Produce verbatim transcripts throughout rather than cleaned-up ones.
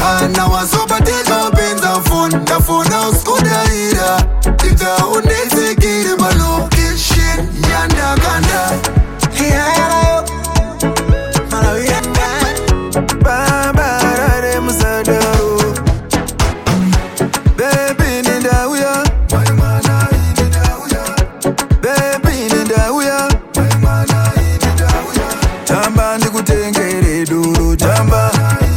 kana wazobateka benza phone ndafuna uskudaira ita unetsekire ma location yandakanda yeah malawiyanda baba rare musadaro baby nindauya maimana nindauya baby nindauya maimana nindauya tamba ndikutengere duro tamba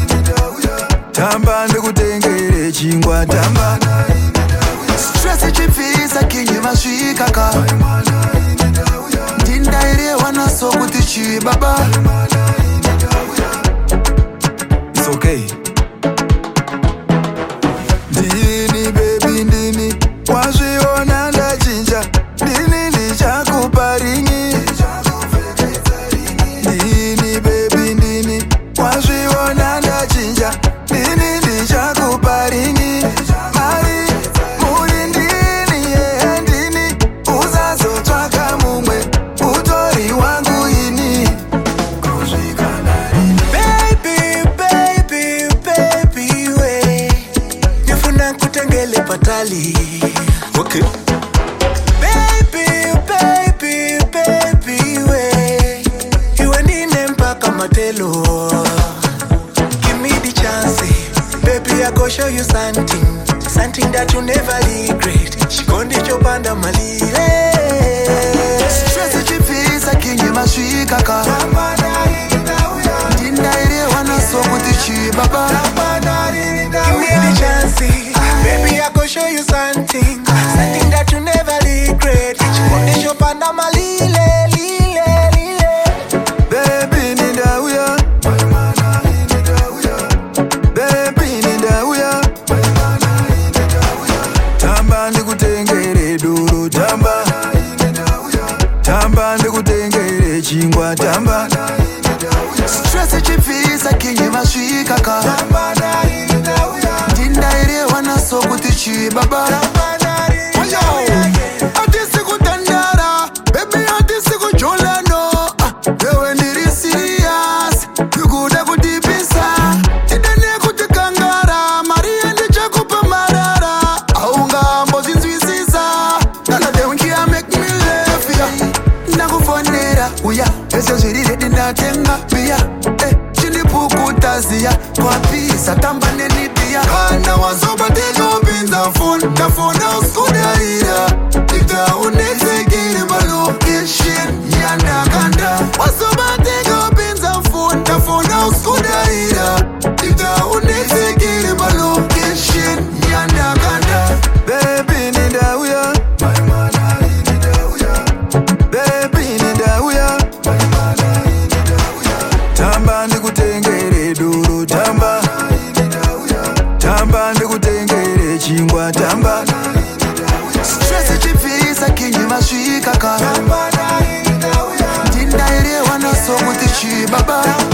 tamba ndikutengere chingwa tamba stress chipisa kinyi masvikaka ndindaire wanaso kuti chibaba it's okay ndini baby ndini wazviona ndachinja ndini ndichakupa ringi ndini baby ndini wazviona ndachinja ndini ndichakupa ringi mari muri ndini ye ndini uzazotsvaka mumwe utori wangu ini baby baby baby we ndifuna kutengele patali okay baby baby baby we iwe ndine mpaka matelo. Give me the chance, baby, I go show you something, something that you never regret. Shikondi chopanda malile stress chipisa kinyi masvikaka ndindaire wanaso kuti chibaba. Give me the chance, baby, I go show you something, something that you never regret. Shikondi chopanda malile lile lile baby nindauya tamba ndikutengere duro tamba tamba ndikutengere chingwa tamba stress chipisa kinyi masvikaka ndindaire wanaso kuti chibaba. Atisi kutandara baby atisi kujolano ewe ndiri serious yukuda kutipisa tidane kuti kangara mariya ndichakupa marara aungambo zinzwisisa kana deunkia make me laugh ya ndakufonera uya ese zvirire ndatenga pia eh chinipukutaziya kwapisa tamba nenidia kana wazobateka upinza phone ndafuna uskudaira ita unetsekire ma location yandakanda wazobateka upinza phone ndafuna uskudaira ita unetsekire ma location yandakanda baby nindauya maimana nindauya baby nindauya maimana nindauya tamba ndikutengere duro tamba tamba ndikutengere chingwa tamba stress chipisa kinyi masvikaka ndindaire wanaso kuti chibaba.